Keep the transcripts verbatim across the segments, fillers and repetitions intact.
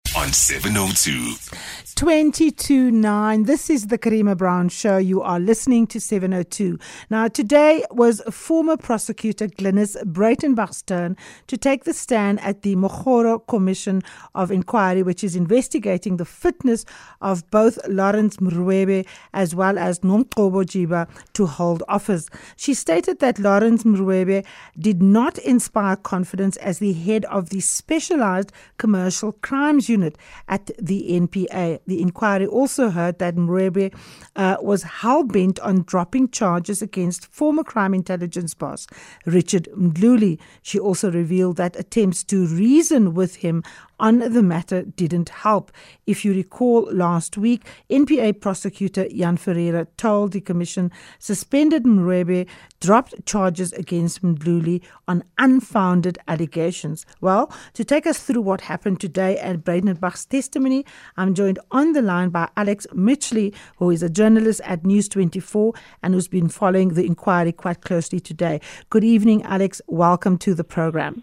on seven oh two. twenty-two nine. This is the Karima Brown Show. You are listening to seven oh two. Now, today was former prosecutor Glynis Breitenbach's turn to take the stand at the Mokgoro Commission of Inquiry, which is investigating the fitness of both Lawrence Mrwebe as well as Nomgcobo Jiba to hold office. She stated that Lawrence Mrwebe did not inspire confidence as the head of the Specialized Commercial Crimes Unit at the N P A. The inquiry also heard that Mrwebe uh, was hell-bent on dropping charges against former crime intelligence boss Richard Mdluli. She also revealed that attempts to reason with him on the matter didn't help. If you recall, last week, N P A prosecutor Jan Ferreira told the commission suspended Mrwebe dropped charges against Mdluli on unfounded allegations. Well, to take us through what happened today at Breitenbach's testimony, I'm joined on the line by Alex Mitchley, who is a journalist at News twenty-four and who's been following the inquiry quite closely today. Good evening, Alex. Welcome to the program.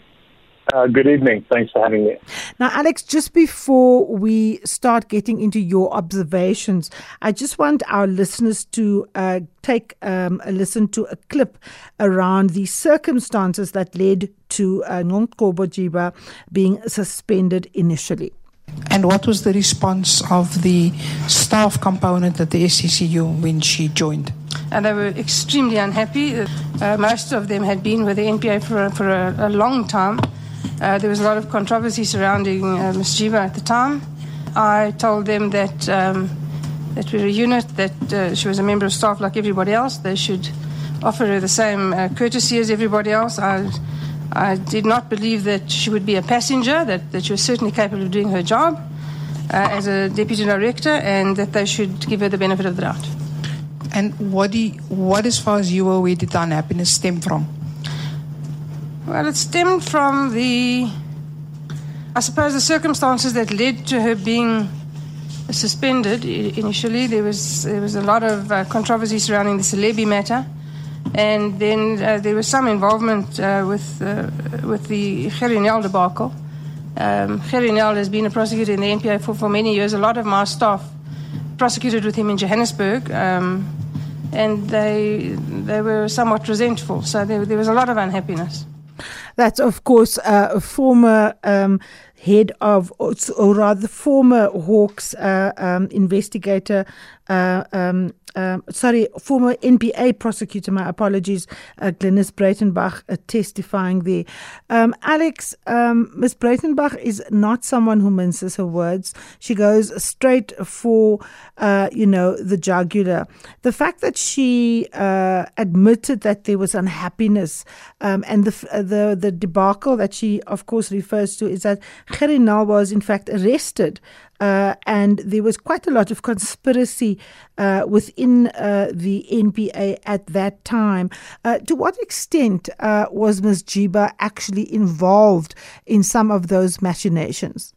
Uh, good evening. Thanks for having me. Now, Alex, just before we start getting into your observations, I just want our listeners to uh, take um, a listen to a clip around the circumstances that led to uh, Nomgcobo Jiba being suspended initially. And what was the response of the staff component at the S C C U when she joined? And they were extremely unhappy. Uh, most of them had been with the N P A for, for a, a long time. Uh, there was a lot of controversy surrounding uh, Miz Jiba at the time. I told them that um, that we're a unit, that uh, she was a member of staff like everybody else. They should offer her the same uh, courtesy as everybody else. I, I did not believe that she would be a passenger, that, that she was certainly capable of doing her job uh, as a deputy director, and that they should give her the benefit of the doubt. And what, do you, what as far as you are aware, did the unhappiness stem from? Well, it stemmed from the, I suppose, the circumstances that led to her being suspended initially. There was there was a lot of uh, controversy surrounding the Celebi matter, and then uh, there was some involvement uh, with uh, with the Gerrie Nel debacle. Um, Gerrie Nel has been a prosecutor in the N P A for, for many years. A lot of my staff prosecuted with him in Johannesburg, um, and they they were somewhat resentful. So there, there was a lot of unhappiness. That's, of course, uh, a former um, head of, or rather former Hawks uh, um, investigator, uh, um, um, sorry, former N P A prosecutor, my apologies, uh, Glynis Breitenbach uh, testifying there. Um, Alex, um, Miz Breitenbach is not someone who minces her words. She goes straight for, uh, you know, the jugular. The fact that she uh, admitted that there was unhappiness um, and the, uh, the the debacle that she, of course, refers to is that Gerrie Nel was, in fact, arrested. Uh, and there was quite a lot of conspiracy uh, within uh, the N P A at that time. Uh, to what extent uh, was Miz Jiba actually involved in some of those machinations?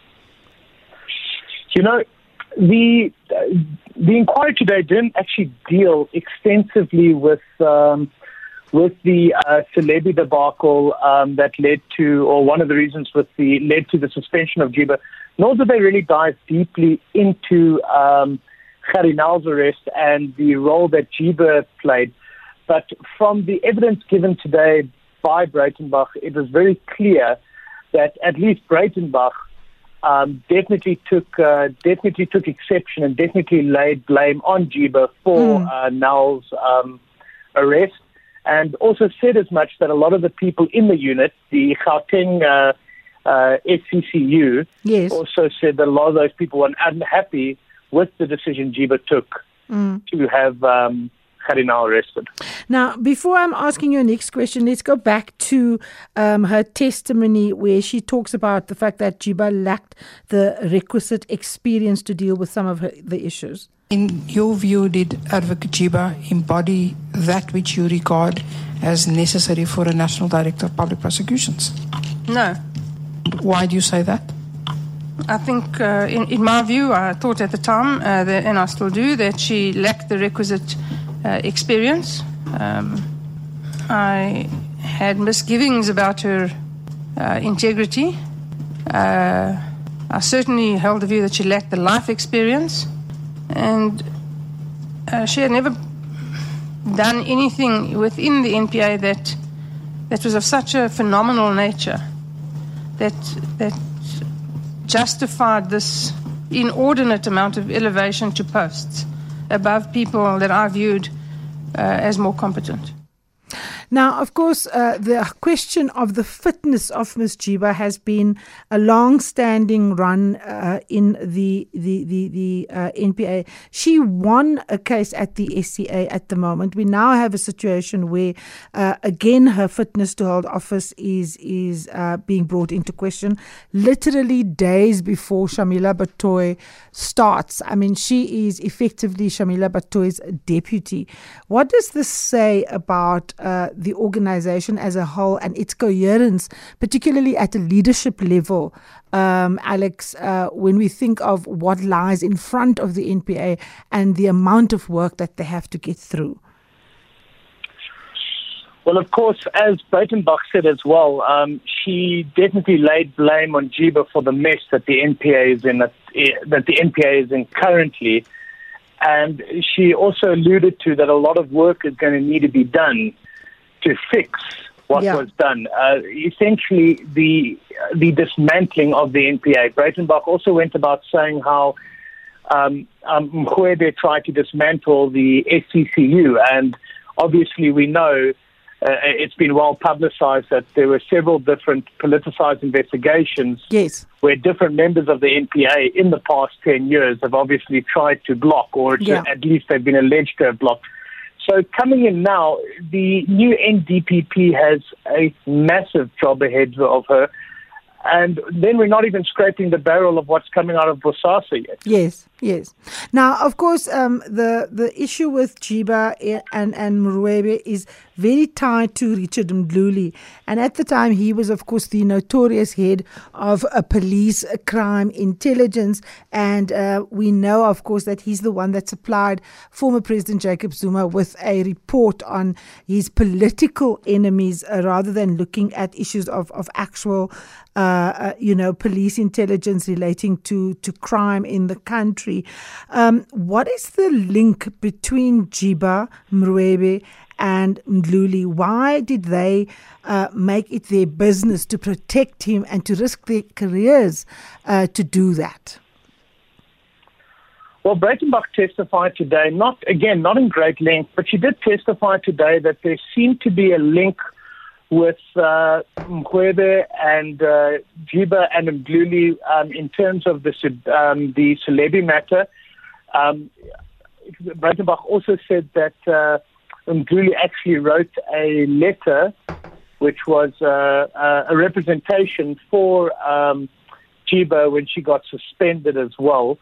You know, the uh, the inquiry today didn't actually deal extensively with um, with the uh, Celebi debacle um, that led to, or one of the reasons with the led to the suspension of Jiba. Nor did they really dive deeply into um, Gerrie Nel's arrest and the role that Jiba played. But from the evidence given today by Breitenbach, it was very clear that at least Breitenbach um, definitely took uh, definitely took exception and definitely laid blame on Jiba for mm. uh, Nel's um, arrest, and also said as much that a lot of the people in the unit, the Gauteng uh, Uh, S C C U yes. also said that a lot of those people were unhappy with the decision Jiba took mm. to have um, Gerrie Nel arrested. Now, before I'm asking your next question, let's go back to um, her testimony where she talks about the fact that Jiba lacked the requisite experience to deal with some of her, the issues. In your view, did Advocate Jiba embody that which you regard as necessary for a National Director of Public Prosecutions? No. Why do you say that? I think, uh, in, in my view, I thought at the time, uh, that, and I still do, that she lacked the requisite uh, experience. Um, I had misgivings about her uh, integrity. Uh, I certainly held the view that she lacked the life experience, and uh, she had never done anything within the N P A that that was of such a phenomenal nature that that justified this inordinate amount of elevation to posts above people that I viewed uh, as more competent. Now, of course, uh, the question of the fitness of Miz Jiba has been a long-standing run uh, in the the the, the uh, N P A. She won a case at the S C A at the moment. We now have a situation where, uh, again, her fitness to hold office is is uh, being brought into question. Literally days before Shamila Batoy starts. I mean, she is effectively Shamila Batoy's deputy. What does this say about uh, the organization as a whole and its coherence, particularly at a leadership level, um, Alex, uh, when we think of what lies in front of the N P A and the amount of work that they have to get through? Well, of course, as Breitenbach said as well, um, she definitely laid blame on Jiba for the mess that the N P A is in, that, that the N P A is in currently. And she also alluded to that a lot of work is going to need to be done to fix what yeah. was done. Uh, essentially, the the dismantling of the N P A. Breitenbach also went about saying how um, um, Mkhwebe tried to dismantle the S C C U, and obviously we know uh, it's been well publicized that there were several different politicized investigations yes. where different members of the N P A in the past ten years have obviously tried to block, or yeah. to, at least they've been alleged to have blocked. So coming in now, the new N D P P has a massive job ahead of her. And then we're not even scraping the barrel of what's coming out of Bosasa yet. Yes, yes. Now, of course, um, the, the issue with Jiba and, and Mkhwebe is very tied to Richard Mdluli. And at the time, he was, of course, the notorious head of a police crime intelligence. And uh, we know, of course, that he's the one that supplied former President Jacob Zuma with a report on his political enemies uh, rather than looking at issues of, of actual Uh, uh, you know, police intelligence relating to, to crime in the country. Um, what is the link between Jiba, Mkhwebe and Mdluli? Why did they uh, make it their business to protect him and to risk their careers uh, to do that? Well, Breitenbach testified today, not again, not in great length, but she did testify today that there seemed to be a link with uh, Mkhwebe and uh, Jiba and Mdluli um, in terms of the um, the Celebi matter. Um, Breitenbach also said that uh, Mdluli actually wrote a letter which was uh, uh, a representation for um, Jiba when she got suspended as well.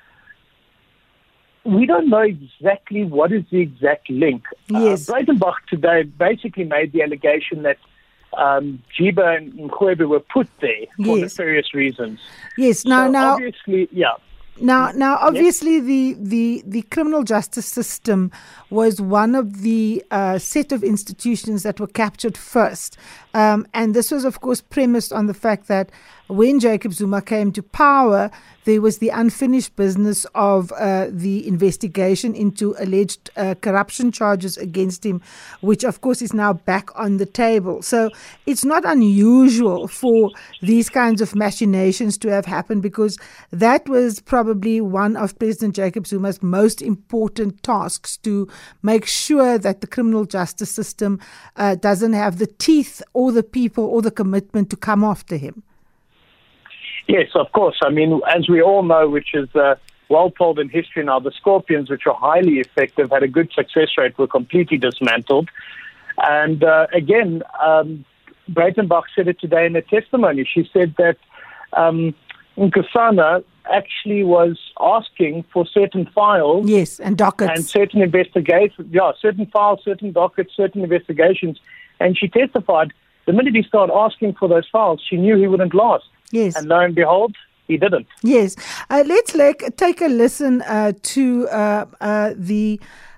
We don't know exactly what is the exact link. Yes. Uh, Breitenbach today basically made the allegation that um, Jiba and Mkhwebe were put there for yes. nefarious reasons. Yes. Now, so now, obviously, yeah. Now, now, obviously, yes. the, the, the criminal justice system was one of the uh, set of institutions that were captured first. Um, and this was, of course, premised on the fact that when Jacob Zuma came to power, there was the unfinished business of uh, the investigation into alleged uh, corruption charges against him, which, of course, is now back on the table. So it's not unusual for these kinds of machinations to have happened, because that was probably one of President Jacob Zuma's most important tasks, to make sure that the criminal justice system uh, doesn't have the teeth or the people or the commitment to come after him. Yes, of course. I mean, as we all know, which is uh, well told in history now, the Scorpions, which are highly effective, had a good success rate, were completely dismantled. And uh, again, um, Breitenbach said it today in her testimony. She said that um, Nkosana actually was asking for certain files. Yes, and dockets. And certain investigations. Yeah, certain files, certain dockets, certain investigations. And she testified, the minute he started asking for those files, she knew he wouldn't last. Yes. And lo and behold, he didn't. Yes. Uh, let's like take a listen uh, to uh, uh, the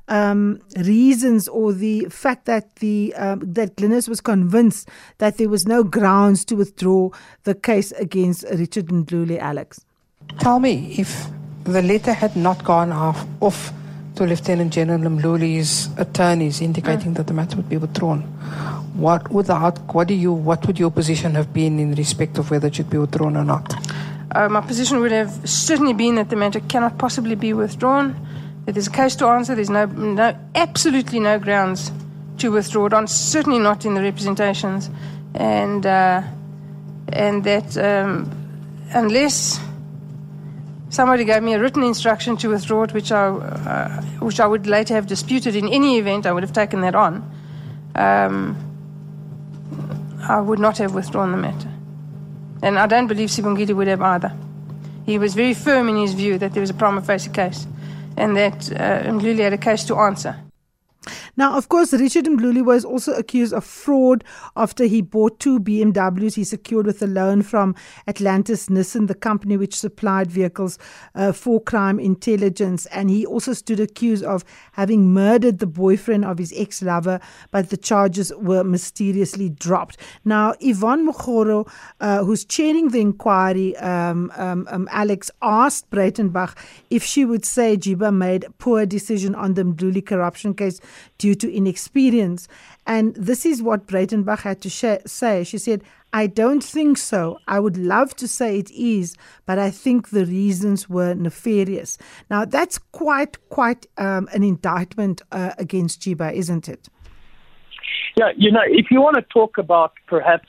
um, reasons or the fact that the um, that Glynis was convinced that there was no grounds to withdraw the case against Richard Ndluli, Alex? Tell me, if the letter had not gone off, off to Lieutenant General Mluli's attorneys indicating mm. that the matter would be withdrawn, what would the out, what do you what would your position have been in respect of whether it should be withdrawn or not? Uh, my position would have certainly been that the matter cannot possibly be withdrawn. That there's a case to answer. There's no, no, absolutely no grounds to withdraw it on. Certainly not in the representations, and uh, and that um, unless somebody gave me a written instruction to withdraw it, which I uh, which I would later have disputed. In any event, I would have taken that on. Um, I would not have withdrawn the matter. And I don't believe Sibongile would have either. He was very firm in his view that there was a prima facie case and that uh, Ndluli had a case to answer. Now, of course, Richard Ndluli was also accused of fraud after he bought two B M Ws he secured with a loan from Atlantis Nissan, the company which supplied vehicles uh, for crime intelligence. And he also stood accused of having murdered the boyfriend of his ex-lover, but the charges were mysteriously dropped. Now, Yvonne Mokgoro, uh, who's chairing the inquiry, um, um, um, Alex, asked Breitenbach if she would say Jiba made a poor decision on the Ndluli corruption case due to inexperience. And this is what Breitenbach had to sh- say. She said, I don't think so. I would love to say it is, but I think the reasons were nefarious. Now, that's quite, quite um, an indictment uh, against Jiba, isn't it? Yeah, you know, if you want to talk about perhaps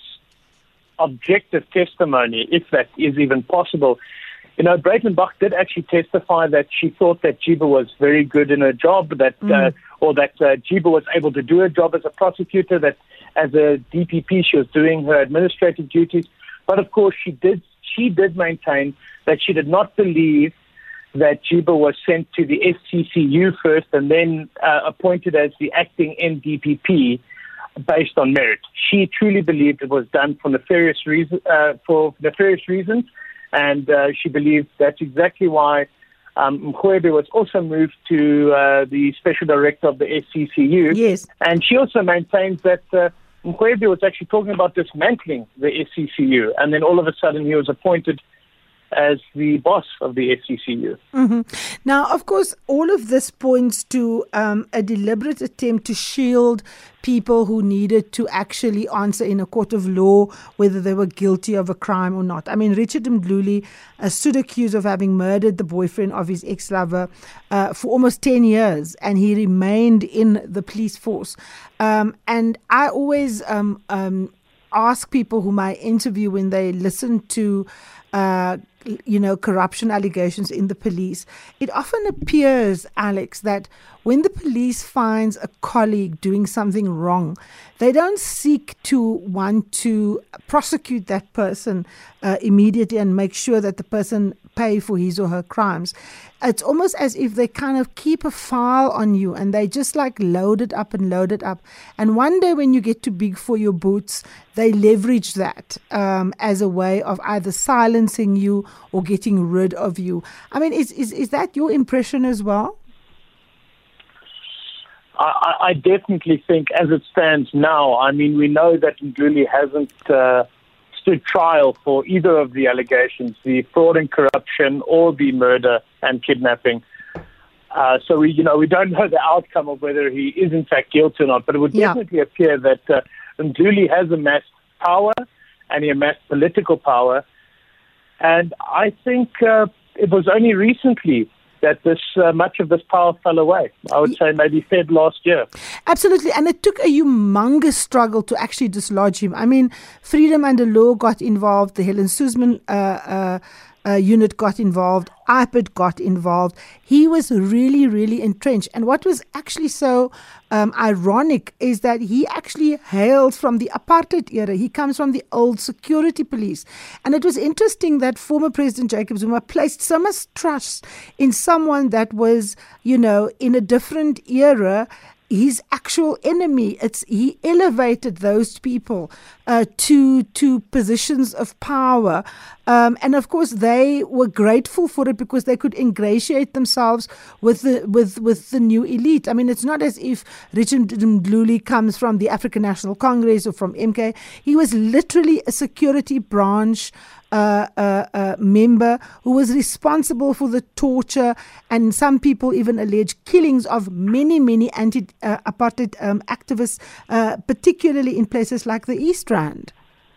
objective testimony, if that is even possible, you know, Breitenbach did actually testify that she thought that Jiba was very good in her job, that mm. uh, or that uh, Jiba was able to do her job as a prosecutor, that as a D P P she was doing her administrative duties. But of course, she did she did maintain that she did not believe that Jiba was sent to the S C C U first and then uh, appointed as the acting N D P P based on merit. She truly believed it was done for nefarious reason, uh, for nefarious reasons. And uh, she believes that's exactly why um, Mkhwebe was also moved to uh, the special director of the S C C U. Yes. And she also maintains that uh, Mkhwebe was actually talking about dismantling the S C C U. And then all of a sudden he was appointed as the boss of the S C C U. Mm-hmm. Now, of course, all of this points to um, a deliberate attempt to shield people who needed to actually answer in a court of law whether they were guilty of a crime or not. I mean, Richard Ndluli uh, stood accused of having murdered the boyfriend of his ex-lover uh, for almost ten years, and he remained in the police force. Um, and I always um, um, ask people whom I interview when they listen to Uh, you know, corruption allegations in the police, it often appears, Alex, that when the police finds a colleague doing something wrong, they don't seek to want to prosecute that person uh, immediately and make sure that the person pay for his or her crimes. It's almost as if they kind of keep a file on you and they just like load it up and load it up. And one day when you get too big for your boots, they leverage that um, as a way of either silencing you or getting rid of you. I mean, is is, is that your impression as well? I, I definitely think as it stands now, I mean, we know that Ndluli hasn't uh, stood trial for either of the allegations, the fraud and corruption or the murder and kidnapping. Uh, so we, you know, we don't know the outcome of whether he is in fact guilty or not, but it would yeah. definitely appear that uh, Ndluli has amassed power and he amassed political power. And I think uh, it was only recently that this uh, much of this power fell away. I would say maybe Fed last year. Absolutely. And it took a humongous struggle to actually dislodge him. I mean, Freedom Under Law got involved, the Helen Suzman uh, uh, uh, unit got involved, I P I D got involved. He was really, really entrenched. And what was actually so um, ironic is that he actually hails from the apartheid era. He comes from the old security police. And it was interesting that former President Jacob Zuma placed so much trust in someone that was, you know, in a different era his actual enemy. It's he elevated those people uh, to to positions of power, um, and of course they were grateful for it because they could ingratiate themselves with the with with the new elite. I mean, it's not as if Richard Mdluli comes from the African National Congress or from M K. He was literally a security branch Uh, uh, uh, member who was responsible for the torture and some people even allege killings of many, many anti-apartheid uh, um, activists, uh, particularly in places like the East Rand.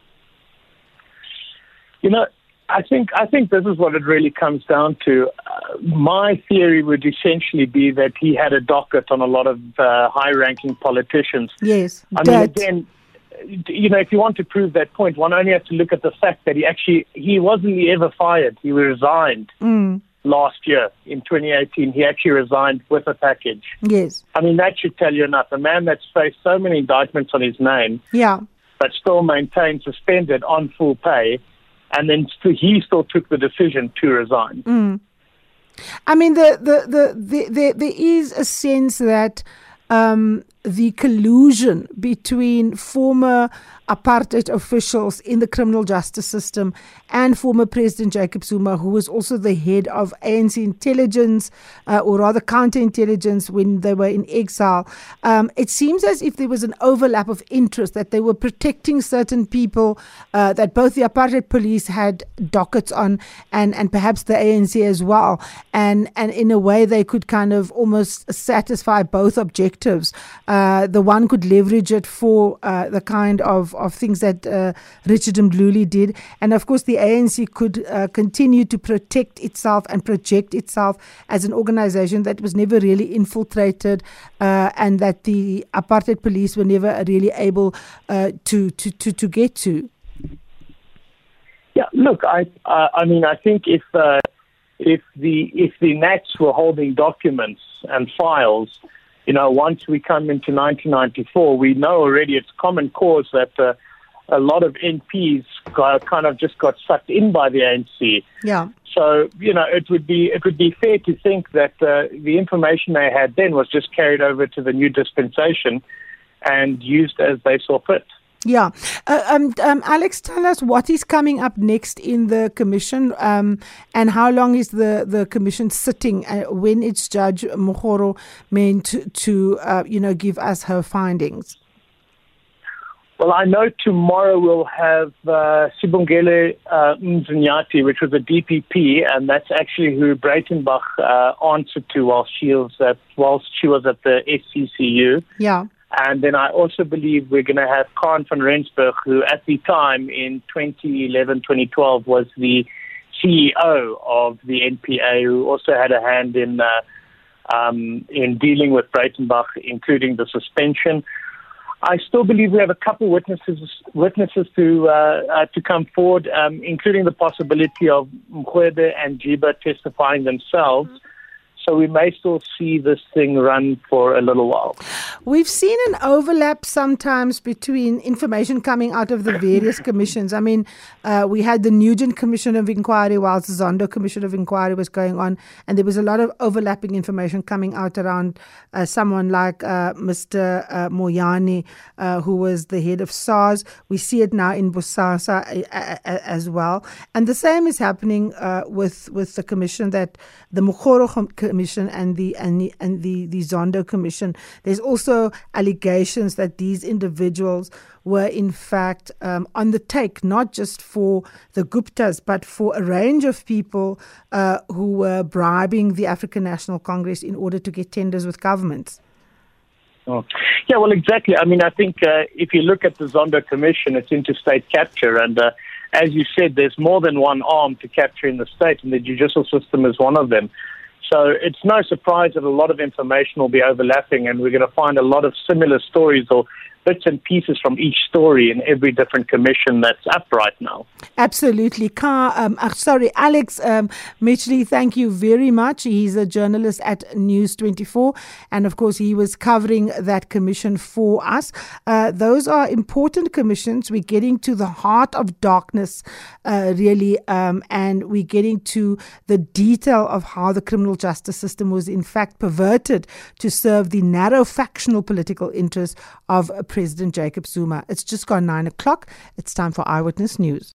You know, I think I think this is what it really comes down to. Uh, my theory would essentially be that he had a docket on a lot of uh, high-ranking politicians. Yes, I mean, again, you know, if you want to prove that point, one only has to look at the fact that he actually, he wasn't ever fired. He resigned mm. last year in twenty eighteen. He actually resigned with a package. Yes. I mean, that should tell you enough. A man that's faced so many indictments on his name, yeah, but still maintained suspended on full pay, and then st- he still took the decision to resign. Mm. I mean, the, the, the, the, the, there is a sense that um, the collusion between former apartheid officials in the criminal justice system and former President Jacob Zuma, who was also the head of A N C intelligence, uh, or rather counterintelligence when they were in exile. Um, it seems as if there was an overlap of interest, that they were protecting certain people, uh, that both the apartheid police had dockets on and, and perhaps the A N C as well. And, and in a way, they could kind of almost satisfy both objectives. Uh, the one could leverage it for uh, the kind of, of things that uh, Richard Mdluli did. And of course, the A N C could uh, continue to protect itself and project itself as an organization that was never really infiltrated, uh, and that the apartheid police were never really able uh, to, to, to, to get to. Yeah, look, I uh, I mean, I think if uh, if the if the Nats were holding documents and files, you know, once we come into nineteen ninety-four, we know already it's common cause that uh, a lot of N Ps got, kind of just got sucked in by the A N C. Yeah. So, you know, it would be it would be fair to think that uh, the information they had then was just carried over to the new dispensation and used as they saw fit. Yeah. Uh, um, um, Alex, tell us what is coming up next in the commission, um, and how long is the, the commission sitting? Uh, when is Judge Mokgoro meant to, to uh, you know, give us her findings? Well, I know tomorrow we'll have uh, Sibongile uh, Mznyati, which was a D P P, and that's actually who Breitenbach uh, answered to while she was at, whilst she was at the S C C U. Yeah. And then I also believe we're going to have Karen van Rensburg, who at the time in twenty eleven, twenty twelve was the C E O of the N P A, who also had a hand in uh, um, in dealing with Breitenbach, including the suspension. I still believe we have a couple witnesses witnesses to uh, uh, to come forward, um, including the possibility of Mkhwebe and Jiba testifying themselves. So we may still see this thing run for a little while. We've seen an overlap sometimes between information coming out of the various commissions. I mean, uh, we had the Nugent Commission of Inquiry whilst the Zondo Commission of Inquiry was going on, and there was a lot of overlapping information coming out around uh, someone like uh, Mister Uh, Moyane, uh, who was the head of SARS. We see it now in Bosasa uh, uh, as well. And the same is happening uh, with, with the commission, that the Mokgoro Commission and the and the, and the, the Zondo Commission. There's also allegations that these individuals were in fact um, on the take, not just for the Guptas, but for a range of people uh, who were bribing the African National Congress in order to get tenders with governments. Oh. Yeah, well, exactly. I mean, I think uh, if you look at the Zondo Commission, it's interstate capture, and uh, as you said, there's more than one arm to capture in the state, and the judicial system is one of them. So it's no surprise that a lot of information will be overlapping, and we're going to find a lot of similar stories or bits and pieces from each story in every different commission that's up right now. Absolutely. Car, um, uh, sorry, Alex um, Mitchley, thank you very much. He's a journalist at News twenty-four, and of course he was covering that commission for us. Uh, those are important commissions. We're getting to the heart of darkness, uh, really, um, and we're getting to the detail of how the criminal justice system was in fact perverted to serve the narrow factional political interests of President Jacob Zuma. It's just gone nine o'clock. It's time for Eyewitness News.